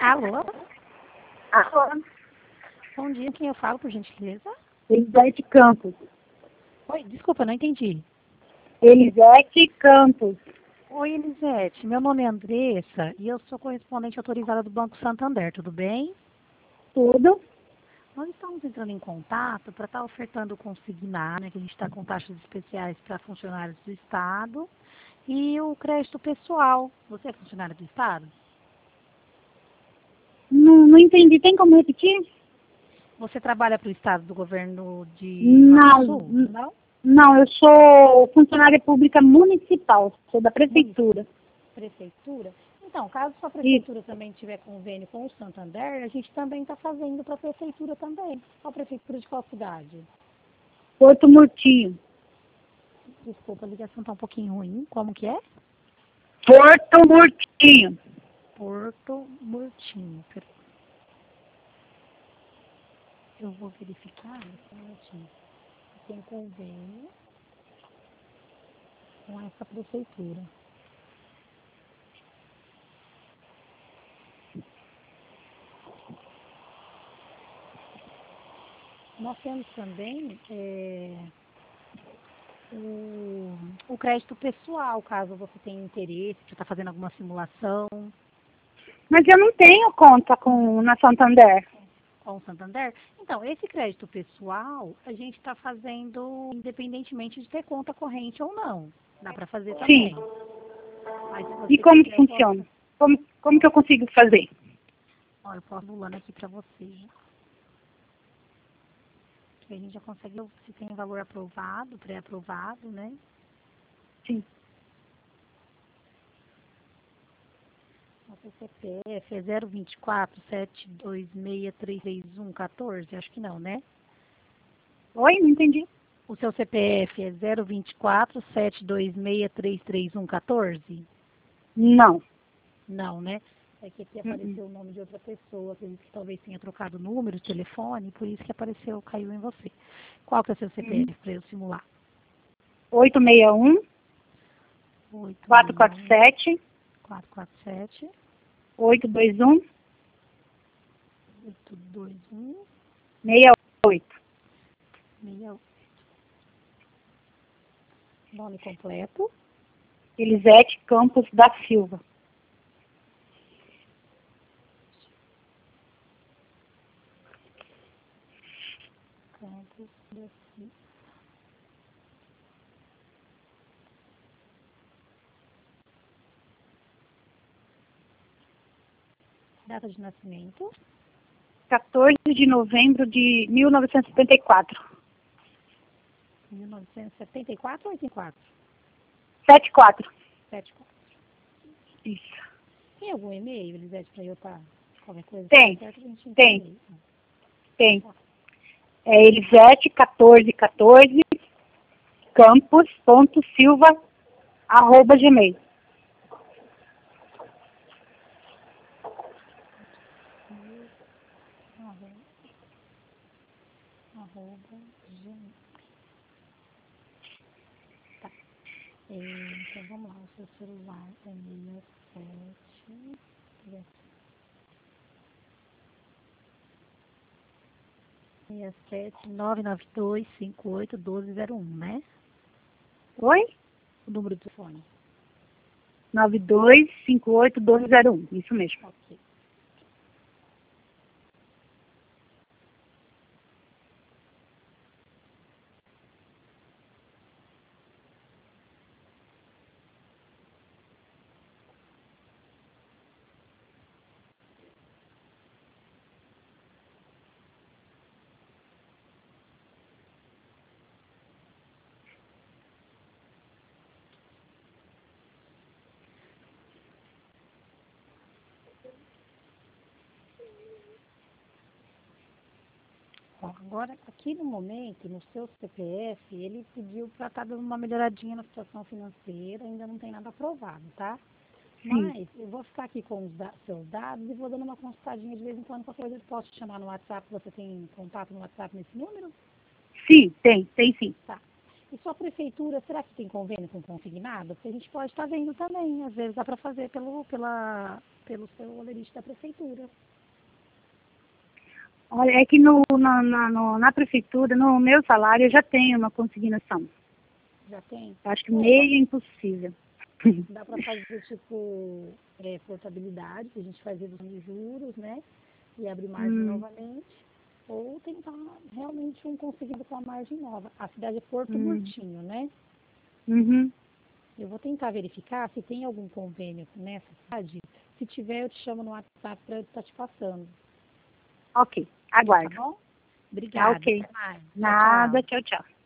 Alô? Alô? Bom dia, quem eu falo, por gentileza? Elisete Campos. Oi, desculpa, não entendi. Elisete Campos. Oi, Elisete, meu nome é Andressa e eu sou correspondente autorizada do Banco Santander, tudo bem? Tudo? Nós estamos entrando em contato para estar ofertando o consignar, né, que a gente está com taxas especiais para funcionários do Estado, e o crédito pessoal. Você é funcionário do Estado? Não entendi. Tem como repetir? Você trabalha para o Estado do governo de Mato Não. Sul? Não? Não, eu sou funcionária pública municipal. Sou da prefeitura. Prefeitura? Então, caso sua prefeitura também tiver convênio com o Santander, a gente também está fazendo para a prefeitura também. Qual prefeitura de qual cidade? Porto Murtinho. Desculpa, a ligação está um pouquinho ruim. Como que é? Porto Murtinho. Porto Murtinho. Peraí. Eu vou verificar esse minutinho. Tem convênio com essa prefeitura. Nós temos também o crédito pessoal, caso você tenha interesse, você está fazendo alguma simulação Mas eu não tenho conta na Santander. com o Santander. Então, esse crédito pessoal, a gente está fazendo independentemente de ter conta corrente ou não. Dá para fazer também. Sim. Mas, se você E como que quiser, funciona? Como que eu consigo fazer? Ó, eu posso pulando aqui para você. Que a gente já consegue, se tem valor aprovado, pré-aprovado, né? Sim. Nosso CPF é 024-726-331-14, acho que não, né? Oi? Não entendi. O seu CPF é 024-726-331-14? Não. Não, né? É que aqui apareceu o nome de outra pessoa, acredito que talvez tenha trocado o número de telefone, por isso que apareceu, caiu em você. Qual que é o seu CPF para eu simular? 861 447 447 821 821 68. 68. Nome completo? Elisete Campos da Silva. Campos da Silva. Data de nascimento? 14 de novembro de 1974. 1974 ou 84? 74. 74. Isso. Tem algum e-mail, Elisete, para eu estar qualquer coisa? Tem. Certo, a gente Tem. e-mail. Tem. É elisete1414 campos.silva@gmail. Gmail. Tá. Então vamos lá, o seu celular é 67-992-58-1201, né? Oi? O número do telefone. 92581201. Isso mesmo. Ok. Ó, agora, aqui no momento, no seu CPF, ele pediu para estar dando uma melhoradinha na situação financeira, ainda não tem nada aprovado, tá? Sim. Mas eu vou ficar aqui com os seus dados e vou dando uma consultadinha de vez em quando, qualquer coisa eu posso te chamar no WhatsApp, você tem contato no WhatsApp nesse número? Sim, tem sim. Tá. E sua prefeitura, será que tem convênio com consignado? Porque a gente pode estar vendo também, às vezes dá para fazer pelo seu lerite da prefeitura. Olha, é que na prefeitura, no meu salário, eu já tenho uma consignação. Já tem? Eu acho que meio impossível. Dá para fazer, tipo, portabilidade, que a gente faz redução de juros, né? E abrir margem novamente. Ou tentar realmente conseguir com a margem nova. A cidade é Porto Murtinho, né? Uhum. Eu vou tentar verificar se tem algum convênio nessa cidade. Se tiver, eu te chamo no WhatsApp para eu estar te passando. Ok, Tá aguardo. bom? Tá Obrigada. ok. Até mais. Tchau, Nada, tchau. tchau, tchau.